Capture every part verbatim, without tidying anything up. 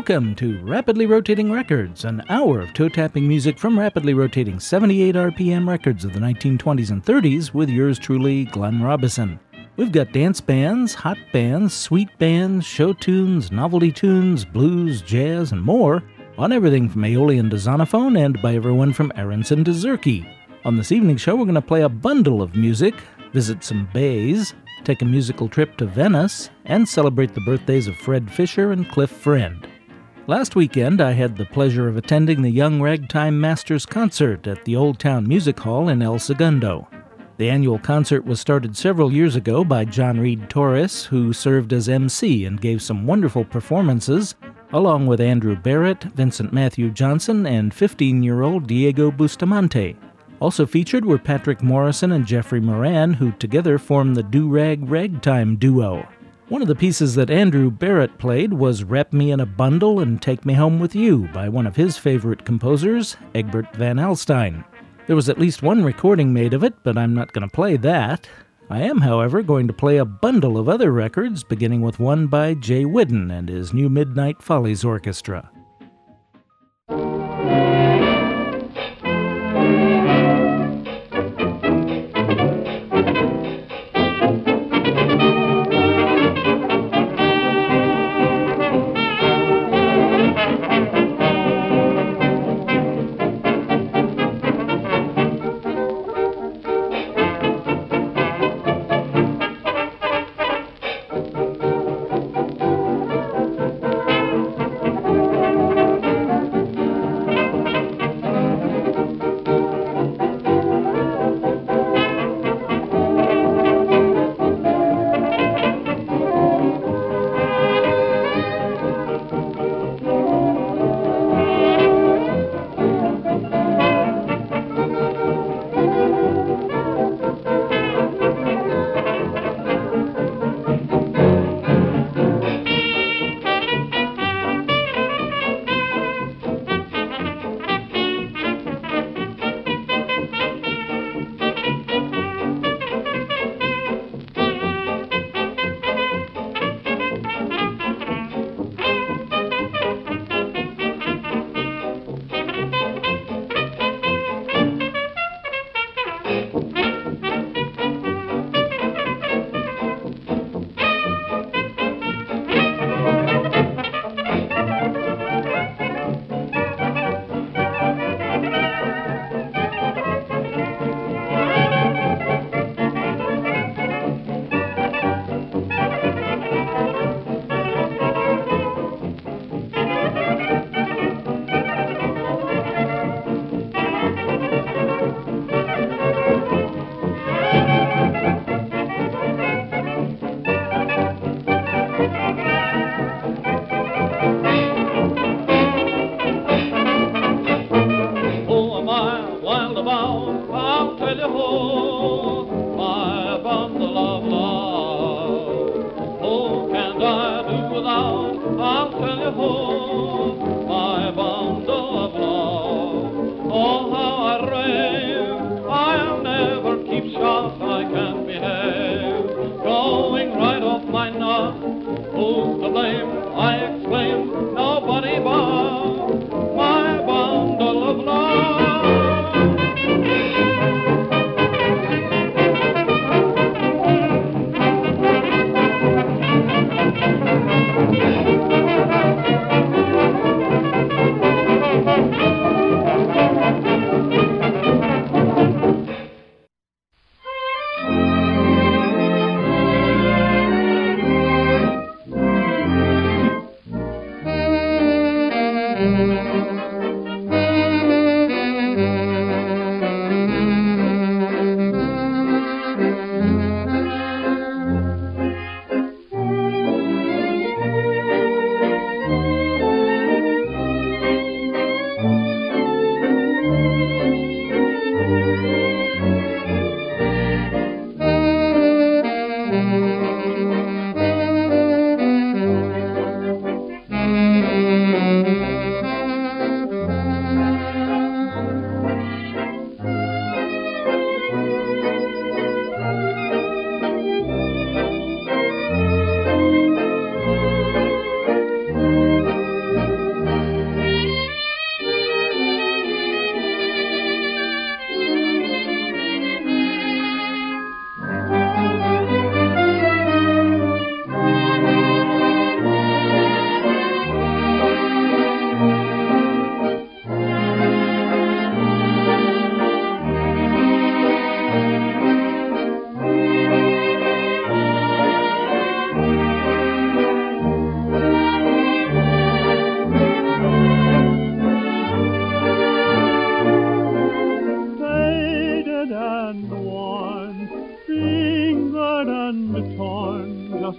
Welcome to Rapidly Rotating Records, an hour of toe-tapping music from rapidly rotating seventy-eight R P M records of the nineteen twenties and thirties with yours truly, Glenn Robison. We've got dance bands, hot bands, sweet bands, show tunes, novelty tunes, blues, jazz, and more on everything from Aeolian to Zonophone and by everyone from Aronson to Zurke. On this evening show, we're going to play a bundle of music, visit some bays, take a musical trip to Venice, and celebrate the birthdays of Fred Fisher and Cliff Friend. Last weekend, I had the pleasure of attending the Young Ragtime Masters concert at the Old Town Music Hall in El Segundo. The annual concert was started several years ago by John Reed Torres, who served as M C and gave some wonderful performances, along with Andrew Barrett, Vincent Matthew Johnson, and fifteen-year-old Diego Bustamante. Also featured were Patrick Morrison and Jeffrey Moran, who together formed the Do-Rag Ragtime duo. One of the pieces that Andrew Barrett played was Wrap Me in a Bundle and Take Me Home with You by one of his favorite composers, Egbert Van Alstyne. There was at least one recording made of it, but I'm not going to play that. I am, however, going to play a bundle of other records, beginning with one by Jay Whidden and his New Midnight Follies Orchestra. Thank you.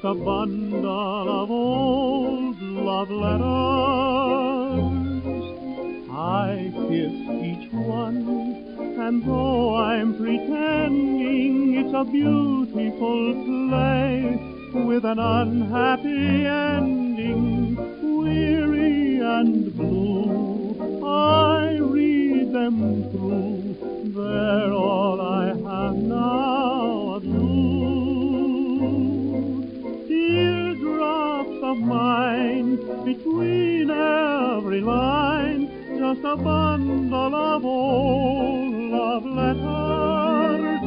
a bundle of old love letters. I kiss each one, and though I'm pretending it's a beautiful play with an unhappy ending, weary and blue, I read them through. They're all I have now of you. Teardrops of mine between every line, just a bundle of old love letters.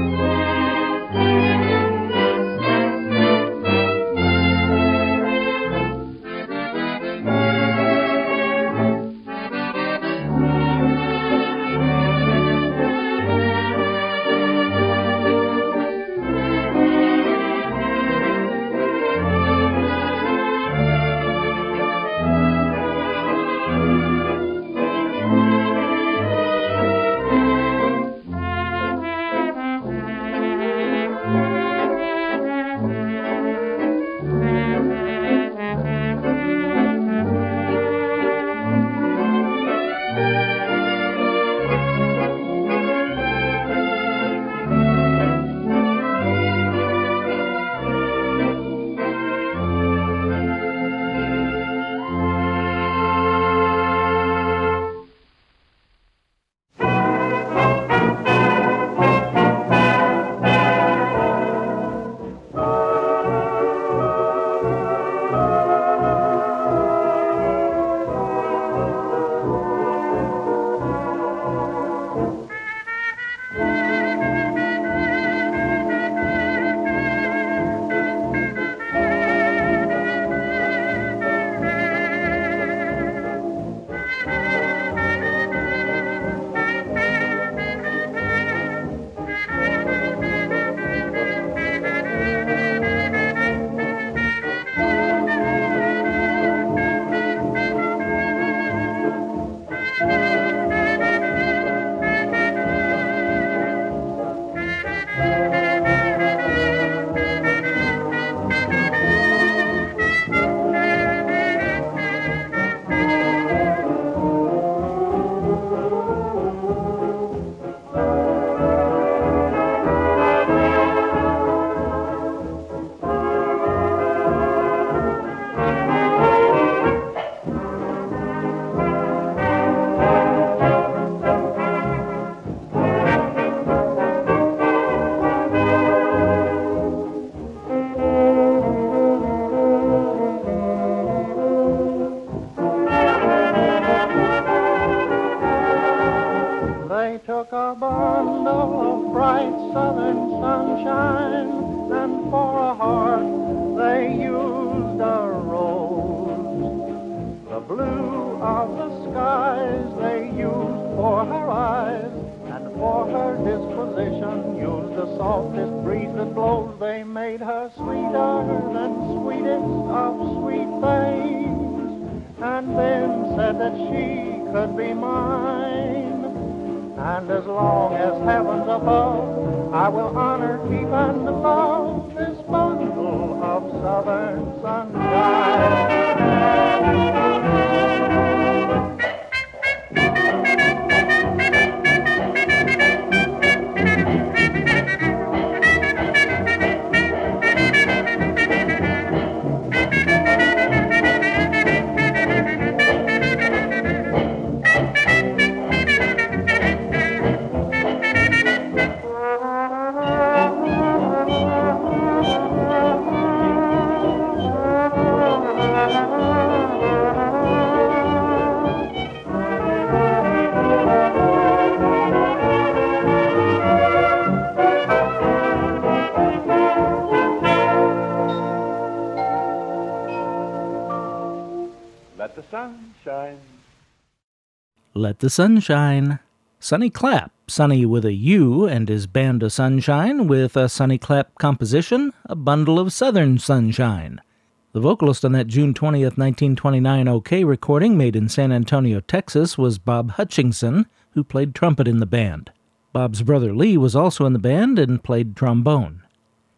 Let the Sun Shine. Sonny Clapp, Sonny with a U and his Band of Sunshine, with a Sonny Clapp composition, A Bundle of Southern Sunshine. The vocalist on that June twentieth, nineteen twenty-nine OK recording made in San Antonio, Texas, was Bob Hutchingson, who played trumpet in the band. Bob's brother Lee was also in the band and played trombone.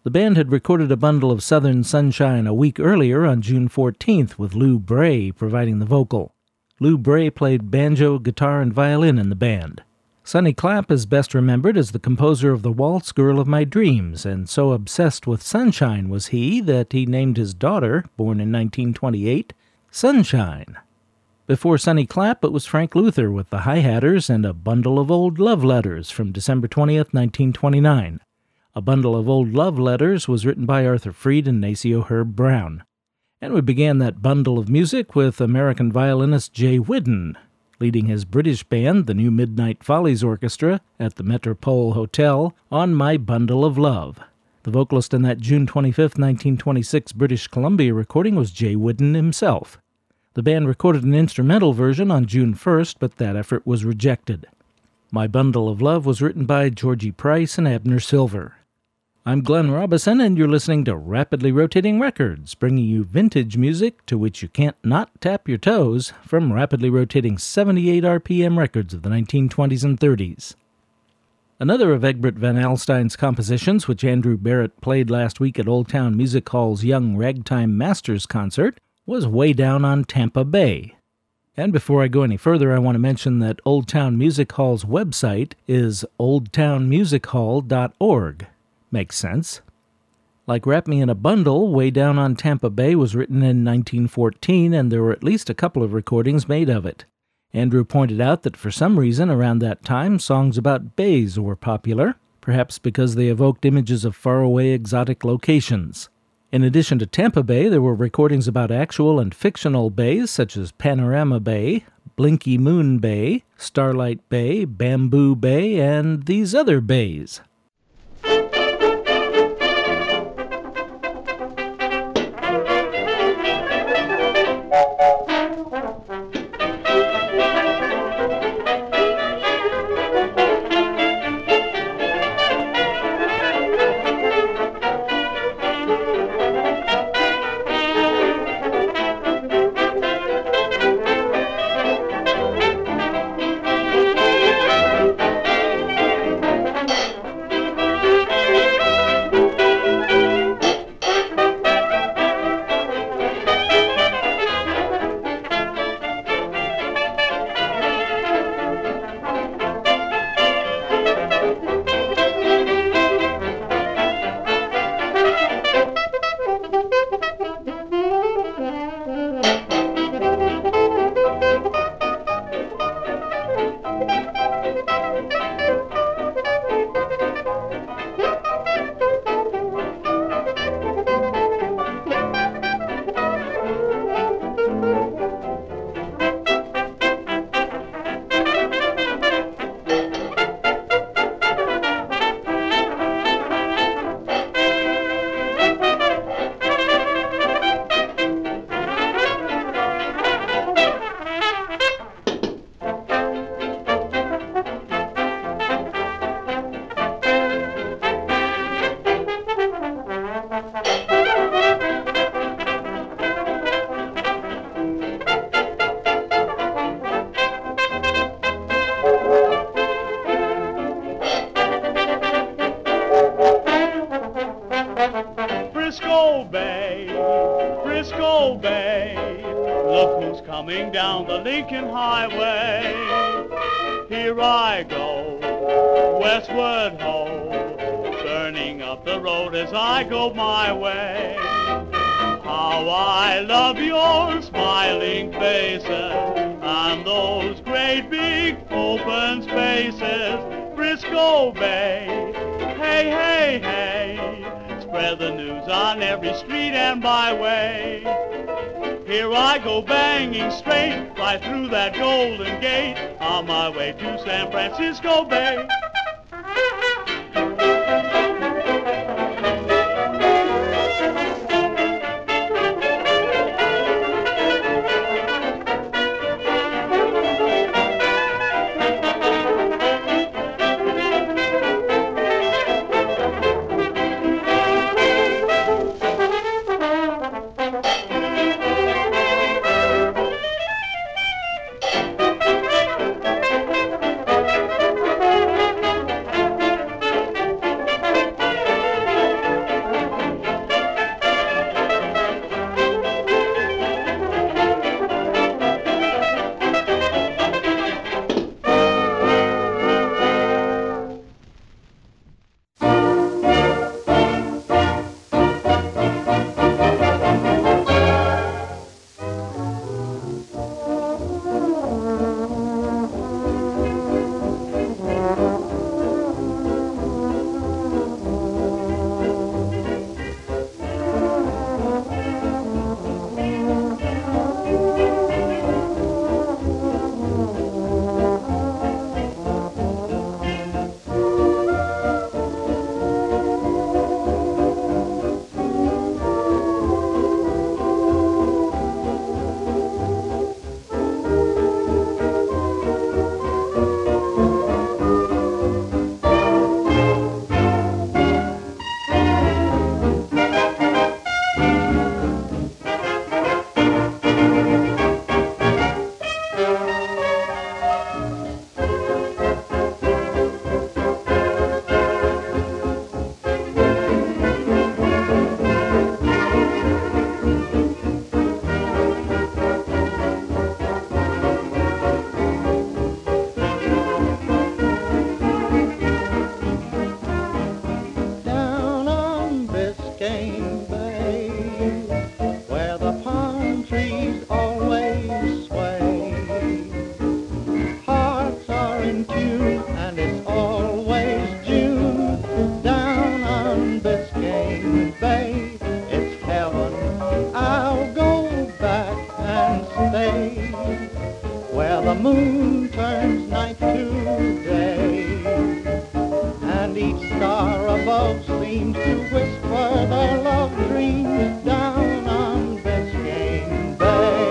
The band had recorded a bundle of Southern Sunshine a week earlier on June fourteenth with Lou Bray providing the vocal. Lou Bray played banjo, guitar, and violin in the band. Sonny Clapp is best remembered as the composer of The Waltz Girl of My Dreams, and so obsessed with sunshine was he that he named his daughter, born in nineteen twenty-eight, Sunshine. Before Sonny Clapp, it was Frank Luther with the Hi-Hatters and A Bundle of Old Love Letters from December twentieth, nineteen twenty-nine. A Bundle of Old Love Letters was written by Arthur Freed and Nacio Herb Brown. And we began that bundle of music with American violinist Jay Whidden, leading his British band, the New Midnight Follies Orchestra, at the Metropole Hotel on My Bundle of Love. The vocalist in that June twenty-fifth, nineteen twenty-six British Columbia recording was Jay Whidden himself. The band recorded an instrumental version on June first, but that effort was rejected. My Bundle of Love was written by Georgie Price and Abner Silver. I'm Glenn Robison, and you're listening to Rapidly Rotating Records, bringing you vintage music to which you can't not tap your toes from rapidly rotating seventy-eight R P M records of the nineteen twenties and thirties. Another of Egbert Van Alstyne's compositions, which Andrew Barrett played last week at Old Town Music Hall's Young Ragtime Masters concert, was Way Down on Tampa Bay. And before I go any further, I want to mention that Old Town Music Hall's website is old town music hall dot org. Makes sense. Like Wrap Me in a Bundle, Way Down on Tampa Bay was written in nineteen fourteen, and there were at least a couple of recordings made of it. Andrew pointed out that for some reason around that time, songs about bays were popular, perhaps because they evoked images of faraway exotic locations. In addition to Tampa Bay, there were recordings about actual and fictional bays such as Panorama Bay, Blinky Moon Bay, Starlight Bay, Bamboo Bay, and these other bays. Francisco Bay. in tune, and it's always June down on Biscayne Bay. It's heaven, I'll go back and stay where the moon turns night to day, and each star above seems to whisper their love dreams down on Biscayne Bay.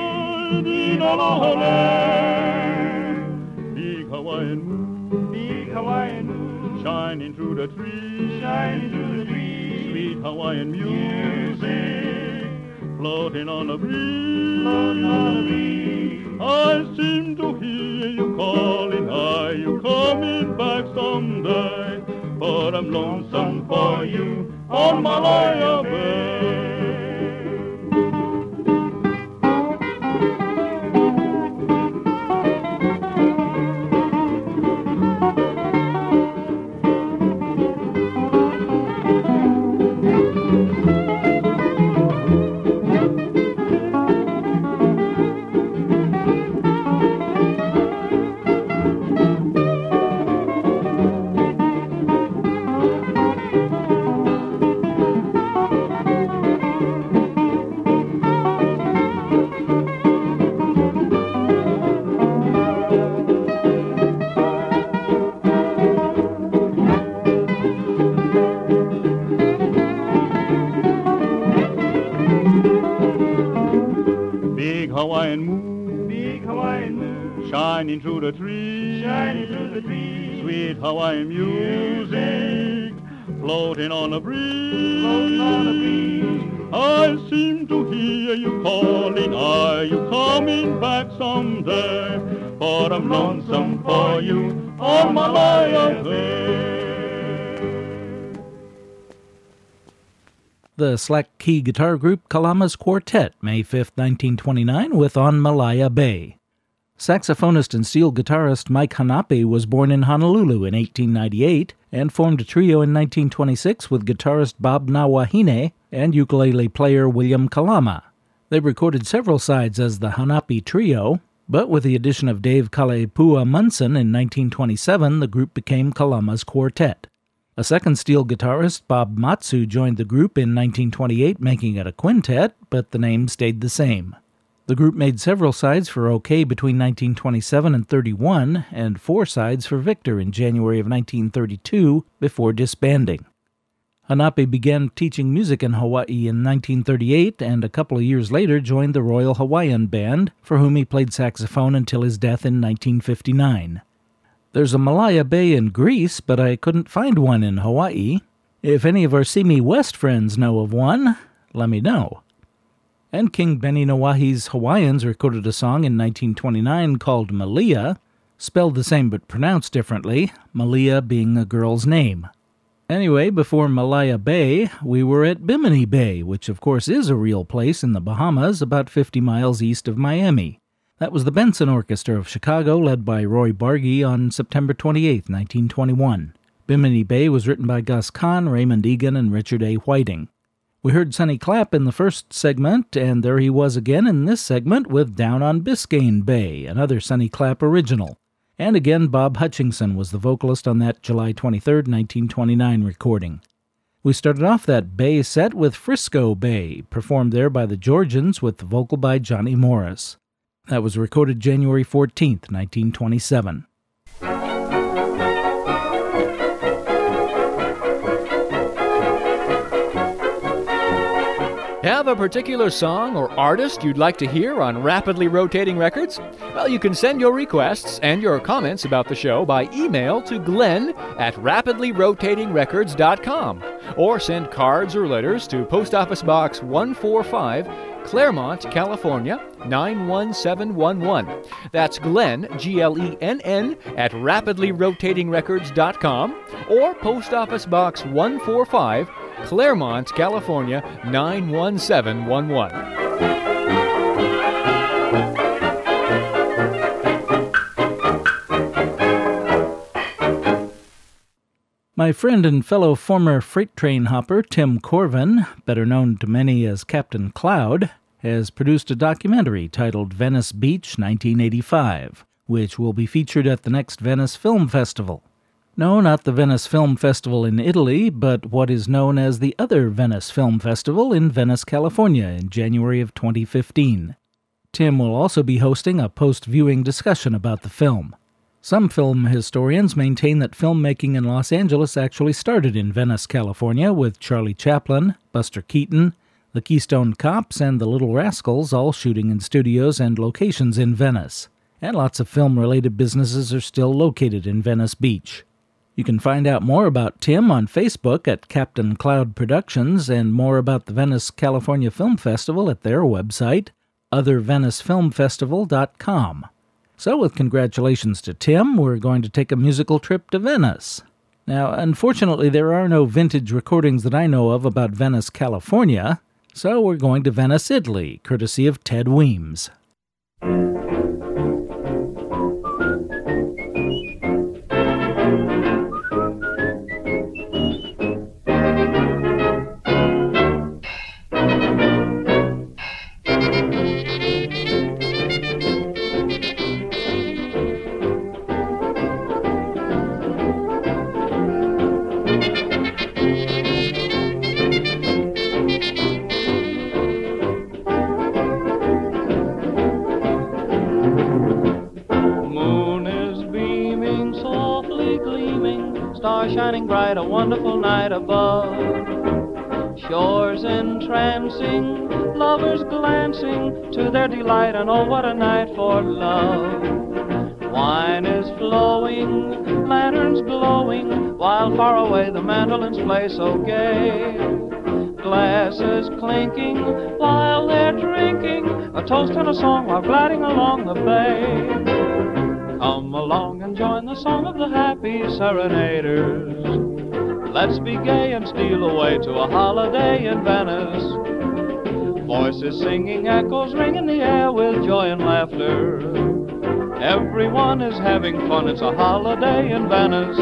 Big Hawaiian moon, big shining through the trees, shining through the trees. Sweet Hawaiian music, floating on the breeze, floating on the breeze. I seem to hear you calling, are you coming back someday? But I'm lonesome for you on Malaya Bay. Hawaiian moon, big Hawaiian moon, shining through the trees, shining through the trees. Sweet Hawaiian music, floating on the breeze, floating on the breeze. I seem to hear you calling, are you coming back someday? But I'm lonesome for you on Malaya Bay. The slack-key guitar group Kalama's Quartet, May fifth, nineteen twenty-nine, with On Malaya Bay. Saxophonist and steel guitarist Mike Hanapi was born in Honolulu in eighteen ninety-eight and formed a trio in nineteen twenty-six with guitarist Bob Nawahine and ukulele player William Kalama. They recorded several sides as the Hanapi Trio, but with the addition of Dave Kalepua Munson in nineteen twenty-seven, the group became Kalama's Quartet. A second steel guitarist, Bob Matsu, joined the group in nineteen twenty-eight, making it a quintet, but the name stayed the same. The group made several sides for OK between nineteen twenty-seven and thirty-one, and four sides for Victor in January of nineteen thirty-two, before disbanding. Hanapi began teaching music in Hawaii in nineteen thirty-eight, and a couple of years later joined the Royal Hawaiian Band, for whom he played saxophone until his death in nineteen fifty-nine. There's a Malaya Bay in Greece, but I couldn't find one in Hawaii. If any of our Simi West friends know of one, let me know. And King Benny Nawahi's Hawaiians recorded a song in nineteen twenty-nine called Malia, spelled the same but pronounced differently, Malia being a girl's name. Anyway, before Malaya Bay, we were at Bimini Bay, which of course is a real place in the Bahamas, about fifty miles east of Miami. That was the Benson Orchestra of Chicago, led by Roy Bargy, on September twenty-eighth, nineteen twenty-one. Bimini Bay was written by Gus Kahn, Raymond Egan, and Richard A. Whiting. We heard Sonny Clapp in the first segment, and there he was again in this segment with Down on Biscayne Bay, another Sonny Clapp original. And again, Bob Hutchinson was the vocalist on that July twenty-third, nineteen twenty-nine recording. We started off that Bay set with Frisco Bay, performed there by the Georgians with the vocal by Johnny Morris. That was recorded January fourteenth, nineteen twenty-seven. Have a particular song or artist you'd like to hear on Rapidly Rotating Records? Well, you can send your requests and your comments about the show by email to Glenn at rapidly rotating records dot com, or send cards or letters to Post Office Box one forty-five, Claremont, California, nine one seven one one. That's Glenn, G L E N N, at rapidly rotating records dot com, or Post Office Box one forty-five, Claremont, California, nine one seven one one. My friend and fellow former freight train hopper Tim Corvin, better known to many as Captain Cloud, has produced a documentary titled Venice Beach nineteen eighty-five, which will be featured at the next Venice Film Festival. No, not the Venice Film Festival in Italy, but what is known as the other Venice Film Festival in Venice, California, in January of twenty fifteen. Tim will also be hosting a post-viewing discussion about the film. Some film historians maintain that filmmaking in Los Angeles actually started in Venice, California, with Charlie Chaplin, Buster Keaton, the Keystone Cops, and the Little Rascals all shooting in studios and locations in Venice. And lots of film-related businesses are still located in Venice Beach. You can find out more about Tim on Facebook at Captain Cloud Productions and more about the Venice, California Film Festival at their website, other venice film festival dot com. So with congratulations to Tim, we're going to take a musical trip to Venice. Now, unfortunately, there are no vintage recordings that I know of about Venice, California, so we're going to Venice, Italy, courtesy of Ted Weems. Shining bright, a wonderful night above. Shores entrancing, lovers glancing to their delight, and oh, what a night for love. Wine is flowing, lanterns glowing, while far away the mandolins play so gay. Glasses clinking while they're drinking, a toast and a song while gliding along the bay. Come along and join the song of the happy serenaders. Let's be gay and steal away to a holiday in Venice. Voices singing, echoes ring in the air with joy and laughter. Everyone is having fun, it's a holiday in Venice.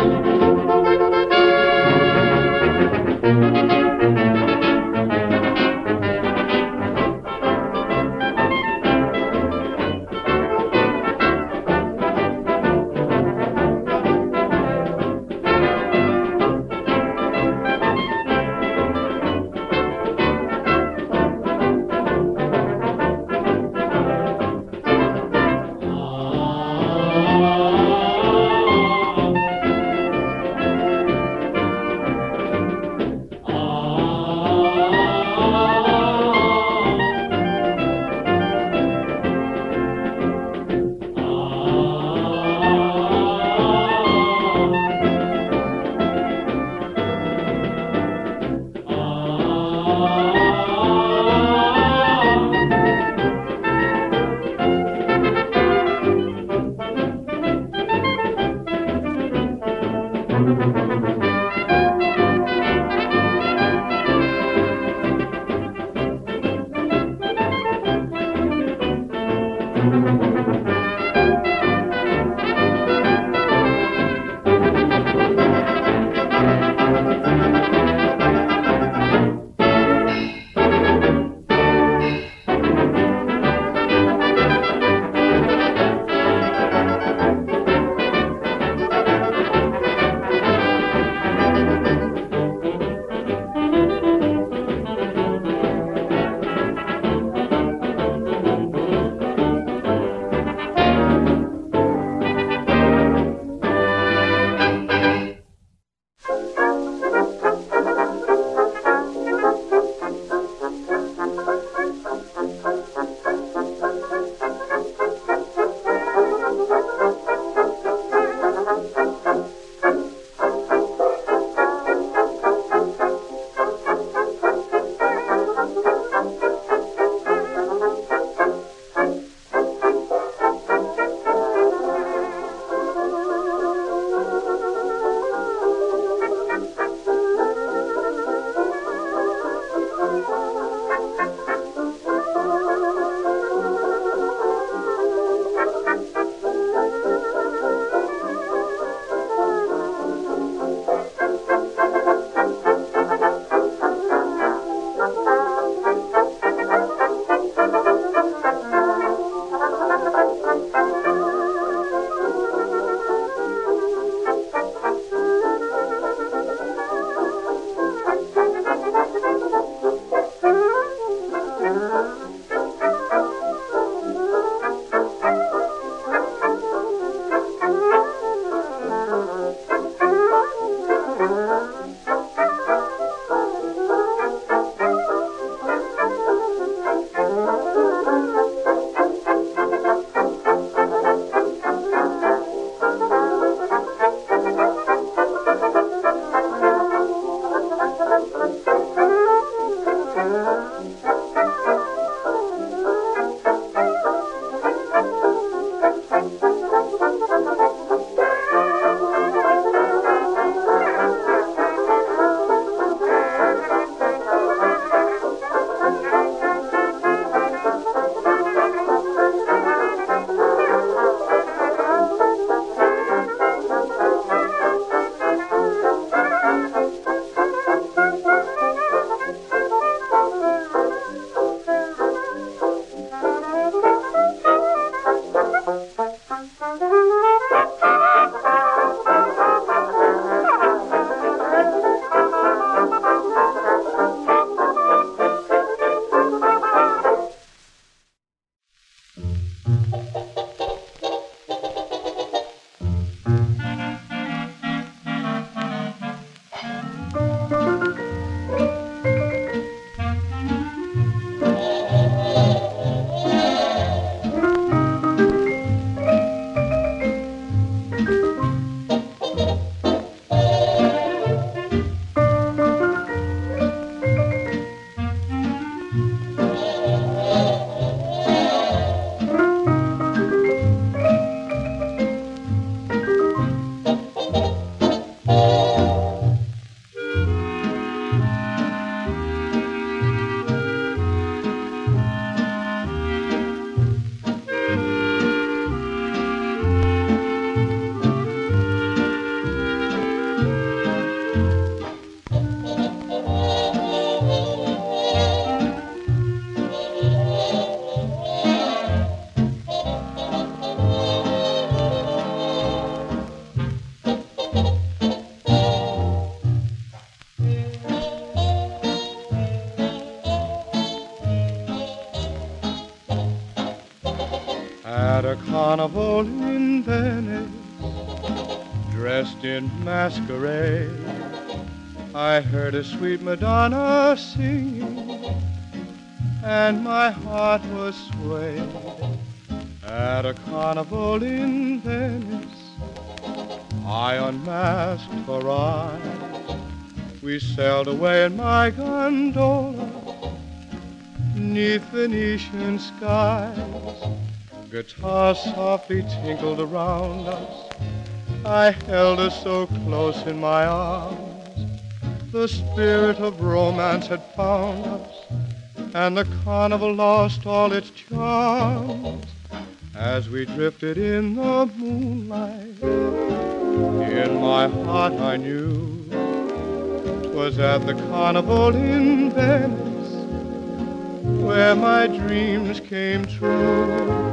carnival in Venice, dressed in masquerade, I heard a sweet Madonna singing, and my heart was swayed. At a carnival in Venice, I unmasked for eyes. We sailed away in my gondola, 'neath Venetian skies. Guitars softly tinkled around us. I held her so close in my arms. The spirit of romance had found us, and the carnival lost all its charms. As we drifted in the moonlight, in my heart I knew 'twas at the carnival in Venice where my dreams came true.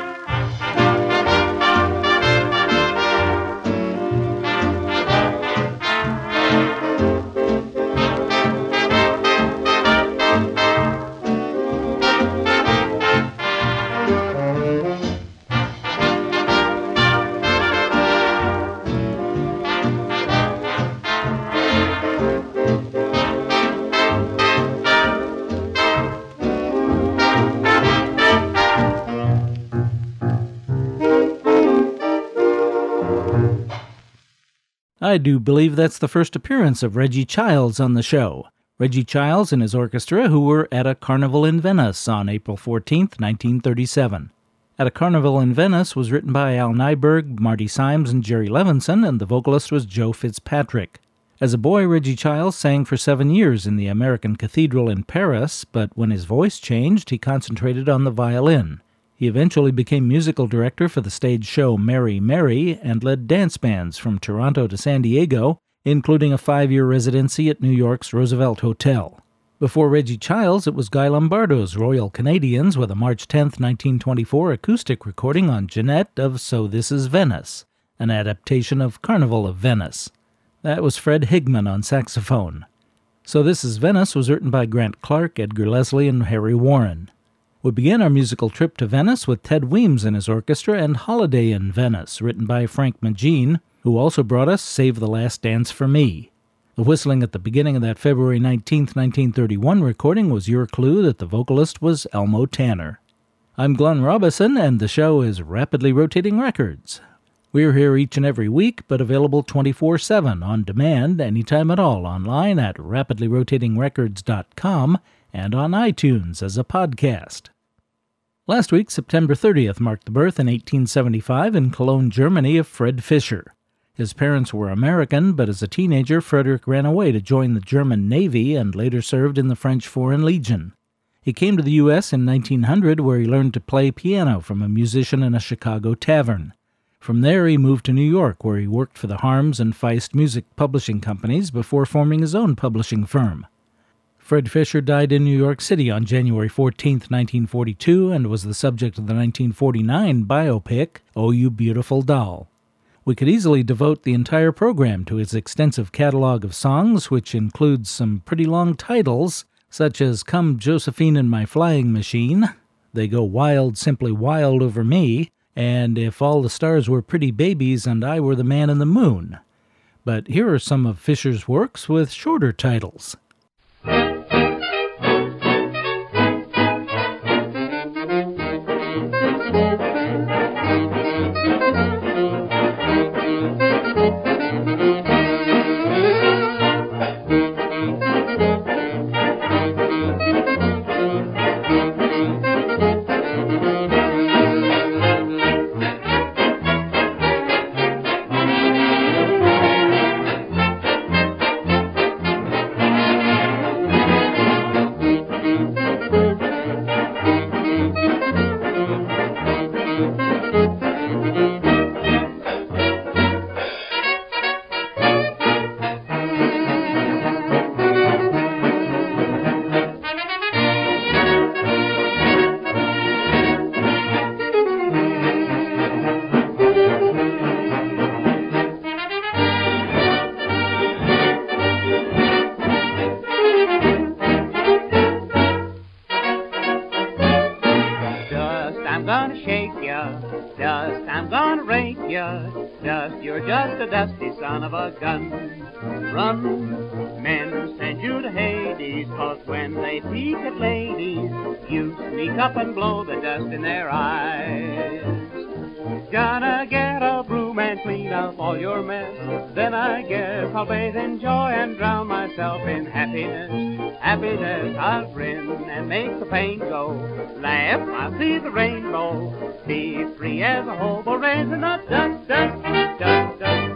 I do believe that's the first appearance of Reggie Childs on the show. Reggie Childs and his orchestra, who were at a carnival in Venice on April fourteenth, nineteen thirty-seven. At a Carnival in Venice was written by Al Nyberg, Marty Symes, and Jerry Levinson, and the vocalist was Joe Fitzpatrick. As a boy, Reggie Childs sang for seven years in the American Cathedral in Paris, but when his voice changed, he concentrated on the violin. He eventually became musical director for the stage show Mary Mary and led dance bands from Toronto to San Diego, including a five-year residency at New York's Roosevelt Hotel. Before Reggie Childs, it was Guy Lombardo's Royal Canadians with a March tenth, nineteen twenty-four acoustic recording on Jeanette of So This Is Venice, an adaptation of Carnival of Venice. That was Fred Higman on saxophone. So This Is Venice was written by Grant Clark, Edgar Leslie, and Harry Warren. We begin our musical trip to Venice with Ted Weems and his orchestra and Holiday in Venice, written by Frank Magine, who also brought us Save the Last Dance for Me. The whistling at the beginning of that February nineteenth, nineteen thirty-one recording was your clue that the vocalist was Elmo Tanner. I'm Glenn Robison, and the show is Rapidly Rotating Records. We're here each and every week, but available twenty-four seven on demand anytime at all online at rapidly rotating records dot com and on iTunes as a podcast. Last week, September thirtieth, marked the birth in eighteen seventy-five in Cologne, Germany, of Fred Fischer. His parents were American, but as a teenager, Frederick ran away to join the German Navy and later served in the French Foreign Legion. He came to the U S in nineteen hundred, where he learned to play piano from a musician in a Chicago tavern. From there, he moved to New York, where he worked for the Harms and Feist music publishing companies before forming his own publishing firm. Fred Fischer died in New York City on January fourteenth, nineteen forty-two, and was the subject of the nineteen forty-nine biopic, Oh You Beautiful Doll. We could easily devote the entire program to his extensive catalog of songs, which includes some pretty long titles, such as Come Josephine in My Flying Machine, They Go Wild, Simply Wild Over Me, and If All the Stars Were Pretty Babies and I Were the Man in the Moon. But here are some of Fischer's works with shorter titles. Dust, I'm gonna rake ya. Dust, you're just a dusty son of a gun. Run, men send you to Hades, 'cause when they peek at ladies, you sneak up and blow the dust in their eyes. Gonna get a broom and clean up all your mess. Then I guess I'll bathe in joy and drown myself in happiness. Happiness, I'll grin and make the pain go. Laugh, I'll see the rainbow. Be free as a hobo, raising up dust, dust, dust, dust.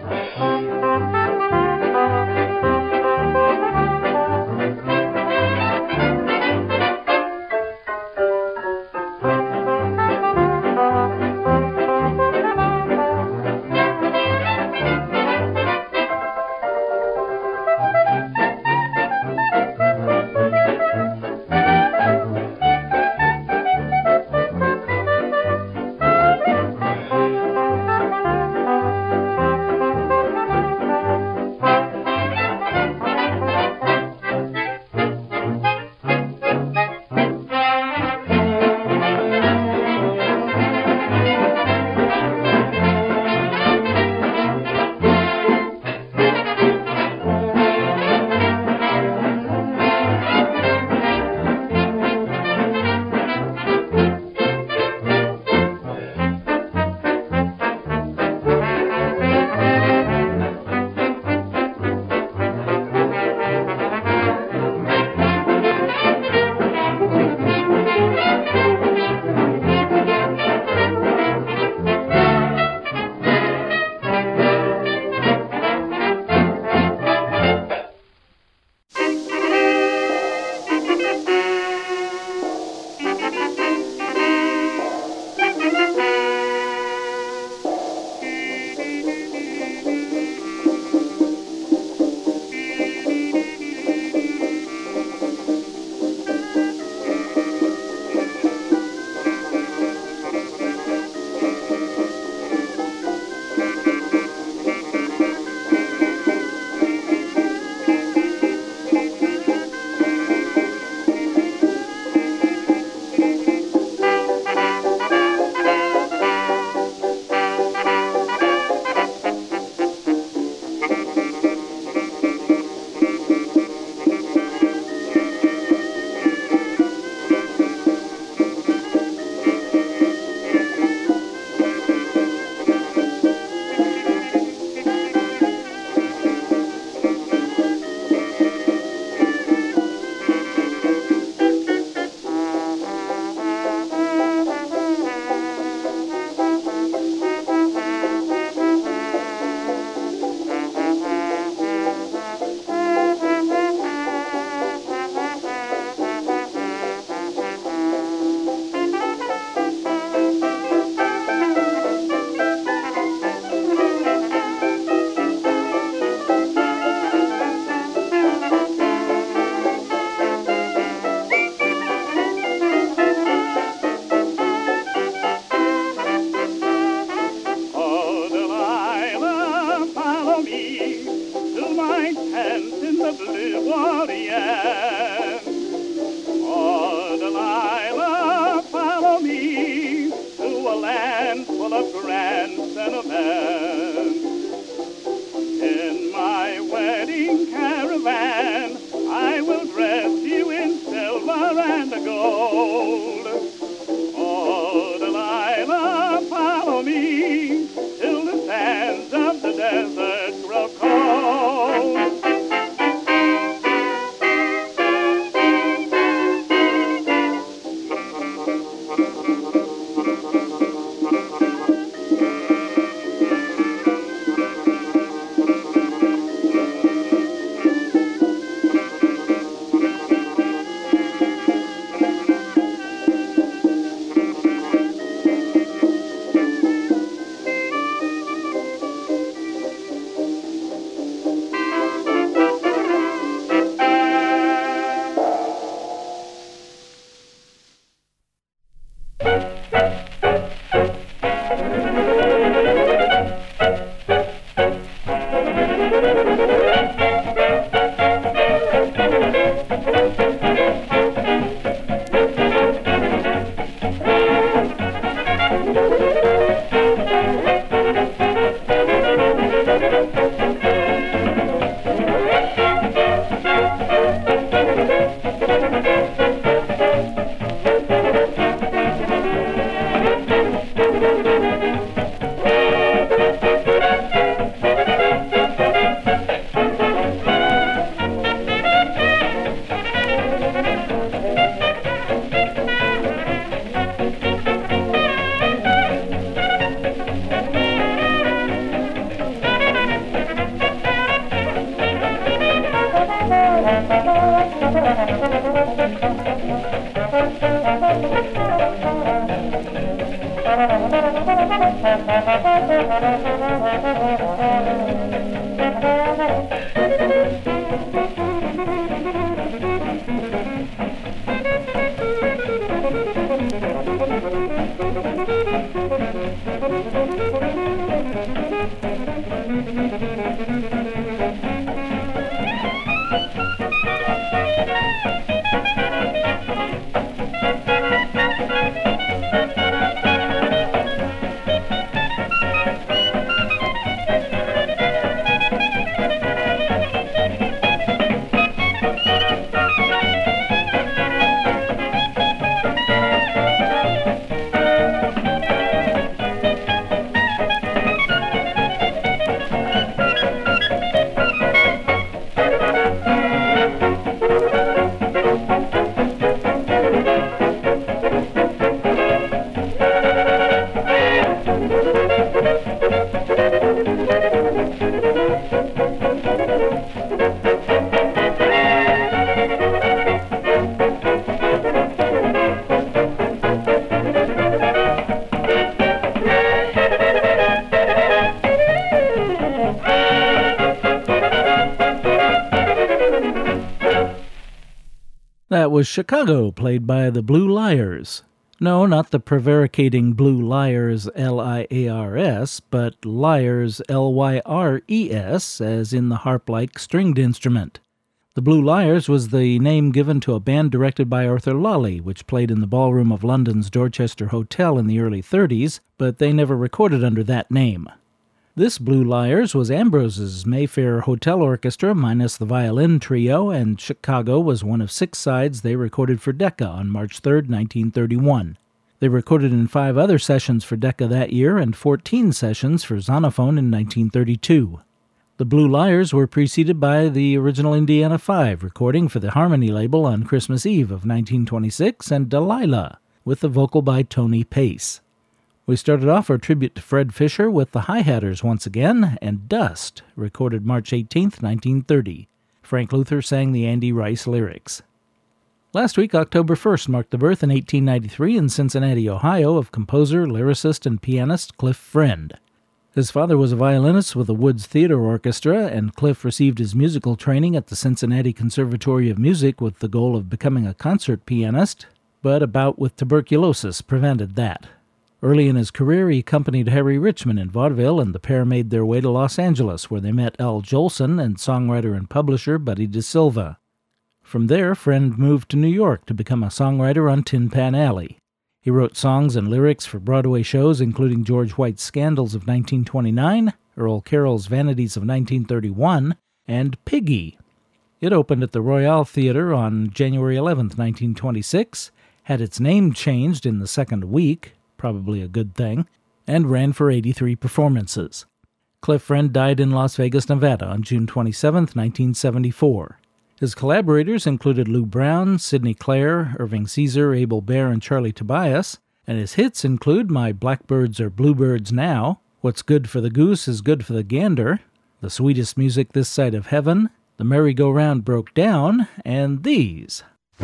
That was Chicago, played by the Blue Liars. No, not the prevaricating Blue Liars, L I A R S, but Liars, L Y R E S, as in the harp-like stringed instrument. The Blue Liars was the name given to a band directed by Arthur Lawley, which played in the ballroom of London's Dorchester Hotel in the early thirties, but they never recorded under that name. This Blue Liars was Ambrose's Mayfair Hotel Orchestra minus the violin trio, and Chicago was one of six sides they recorded for Decca on March third, nineteen thirty-one. They recorded in five other sessions for Decca that year and fourteen sessions for Zonophone in nineteen thirty-two. The Blue Liars were preceded by the original Indiana Five recording for the Harmony label on Christmas Eve of nineteen twenty-six and Delilah, with the vocal by Tony Pace. We started off our tribute to Fred Fisher with the Hi-Hatters once again, and Dust, recorded March eighteenth, nineteen thirty. Frank Luther sang the Andy Rice lyrics. Last week, October first, marked the birth in eighteen ninety-three in Cincinnati, Ohio, of composer, lyricist, and pianist Cliff Friend. His father was a violinist with the Woods Theater Orchestra, and Cliff received his musical training at the Cincinnati Conservatory of Music with the goal of becoming a concert pianist, but a bout with tuberculosis prevented that. Early in his career, he accompanied Harry Richmond in vaudeville, and the pair made their way to Los Angeles, where they met Al Jolson and songwriter and publisher Buddy DeSilva. From there, Friend moved to New York to become a songwriter on Tin Pan Alley. He wrote songs and lyrics for Broadway shows, including George White's Scandals of nineteen twenty-nine, Earl Carroll's Vanities of nineteen thirty-one, and Piggy. It opened at the Royale Theater on January eleventh, nineteen twenty-six, had its name changed in the second week, probably a good thing, and ran for eighty-three performances. Cliff Friend died in Las Vegas, Nevada on June twenty-seventh, nineteen seventy-four. His collaborators included Lou Brown, Sidney Clare, Irving Caesar, Abel Bear, and Charlie Tobias, and his hits include My Blackbirds Are Bluebirds Now, What's Good for the Goose is Good for the Gander, The Sweetest Music This Side of Heaven, The Merry-Go-Round Broke Down, and these.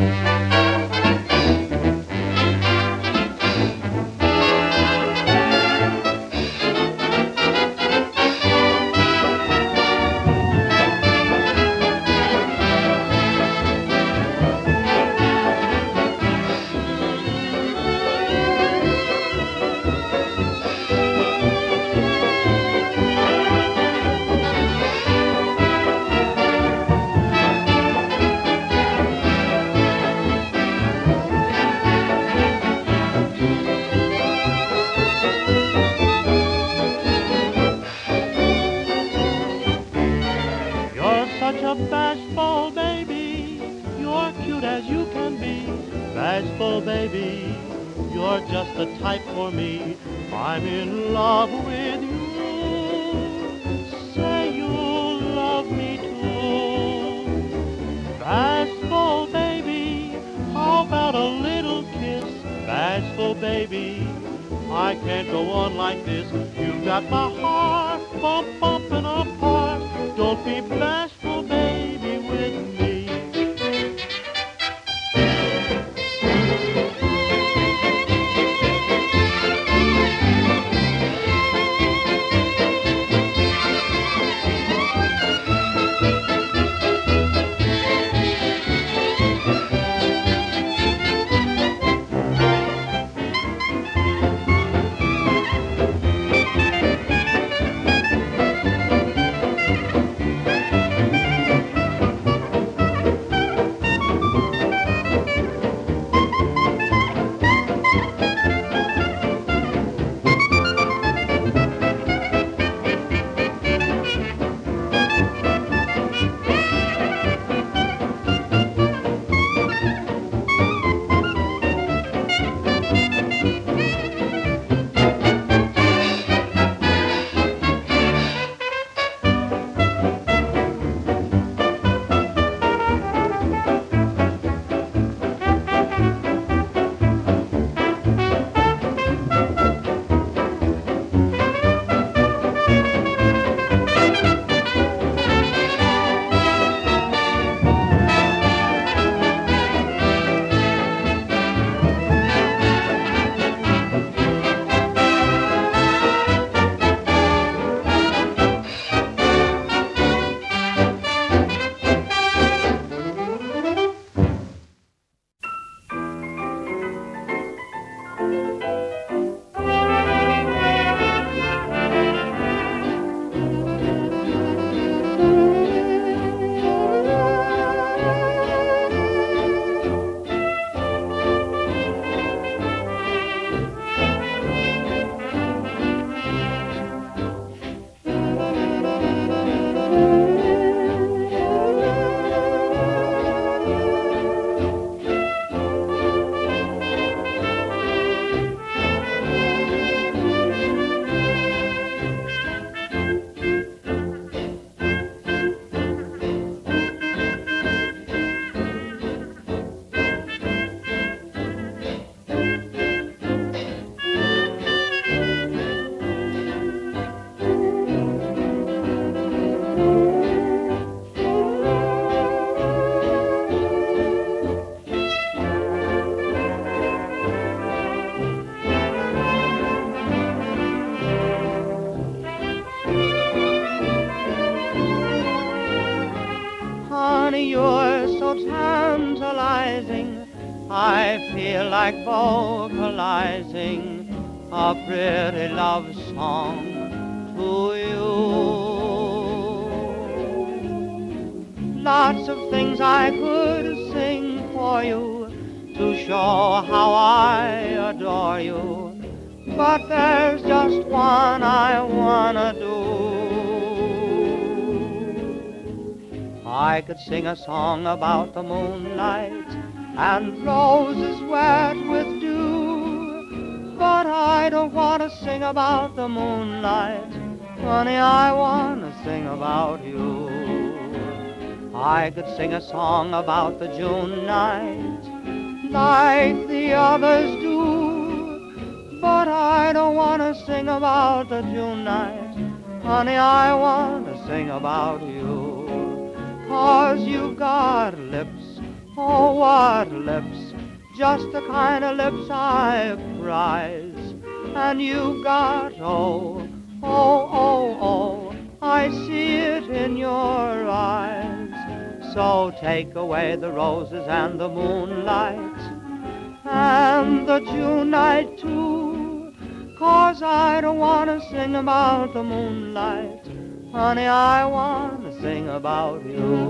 Bashful baby, you're cute as you can be. Bashful baby, you're just the type for me. I'm in love with you. Say you'll love me too. Bashful baby, how about a little kiss? Bashful baby, I can't go on like this. You've got my heart bump bumping apart. Don't be bashful baby with me. honey, you're so tantalizing. I feel like vocalizing a pretty love song to you. Lots of things I could sing for you to show how I adore you, but there's just one I wanna do. I could sing a song about the moonlight and roses wet with dew, but I don't want to sing about the moonlight, honey, I want to sing about you. I could sing a song about the June night like the others do, but I don't want to sing about the June night, honey, I want to sing about you. 'Cause you've got lips, oh what lips, just the kind of lips I prize. And you've got, oh, oh, oh, oh, I see it in your eyes. So take away the roses and the moonlight and the June night too, 'cause I don't want to sing about the moonlight, honey, I want to sing about you.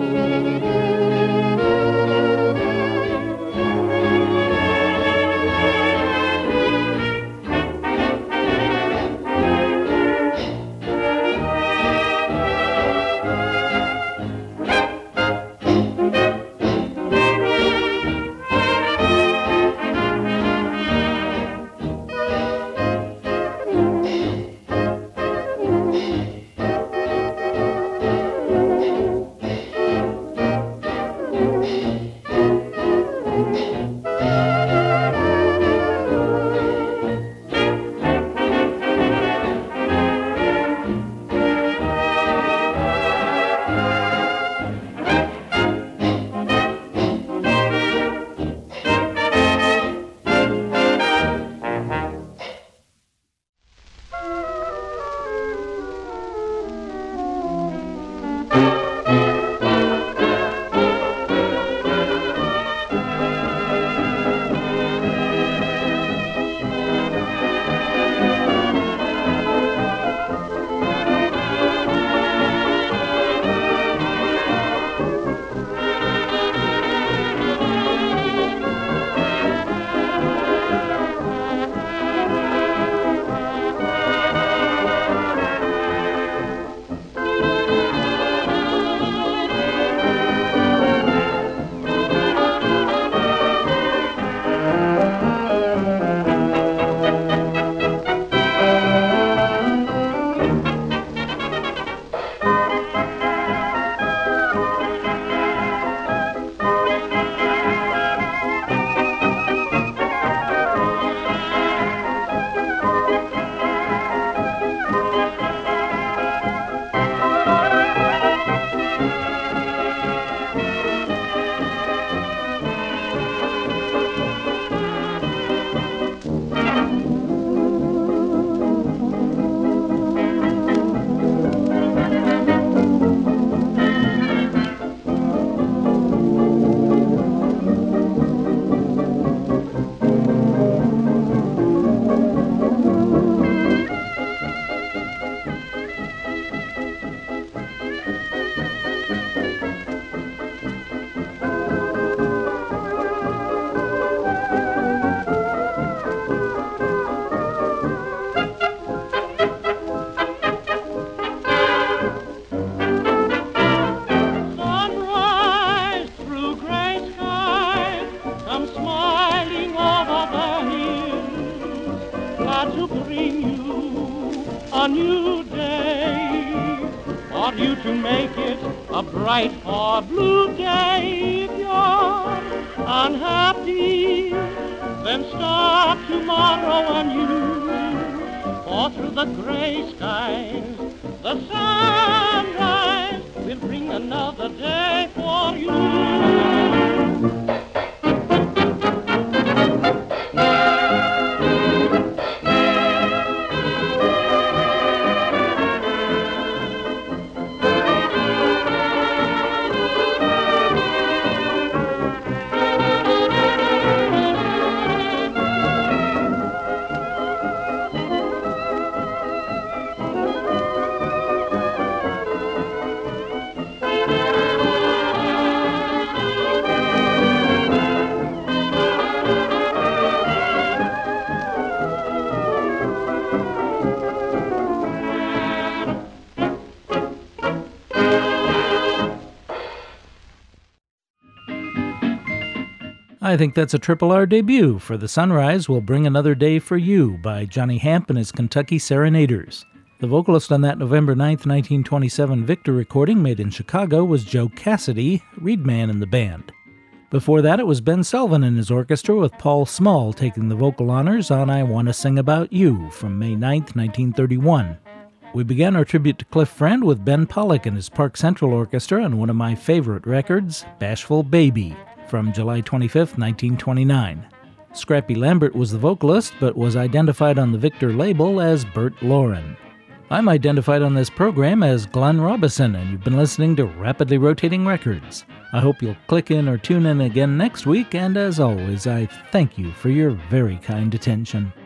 a new day. Ought you to make it a bright or blue day? If you're unhappy, then start tomorrow anew. For through the gray skies, the sunrise will bring another day for you. I think that's a Triple R debut. For the Sunrise, We'll Bring Another Day for You by Johnny Hamp and his Kentucky Serenaders. The vocalist on that November ninth, nineteen twenty-seven Victor recording made in Chicago was Joe Cassidy, reed man in the band. Before that, it was Ben Selvin and his orchestra with Paul Small taking the vocal honors on I Wanna Sing About You from May ninth, nineteen thirty-one. We began our tribute to Cliff Friend with Ben Pollock and his Park Central Orchestra on one of my favorite records, Bashful Baby, from July twenty-fifth, nineteen twenty-nine. Scrappy Lambert was the vocalist, but was identified on the Victor label as Bert Lauren. I'm identified on this program as Glenn Robison, and you've been listening to Rapidly Rotating Records. I hope you'll click in or tune in again next week, and as always, I thank you for your very kind attention.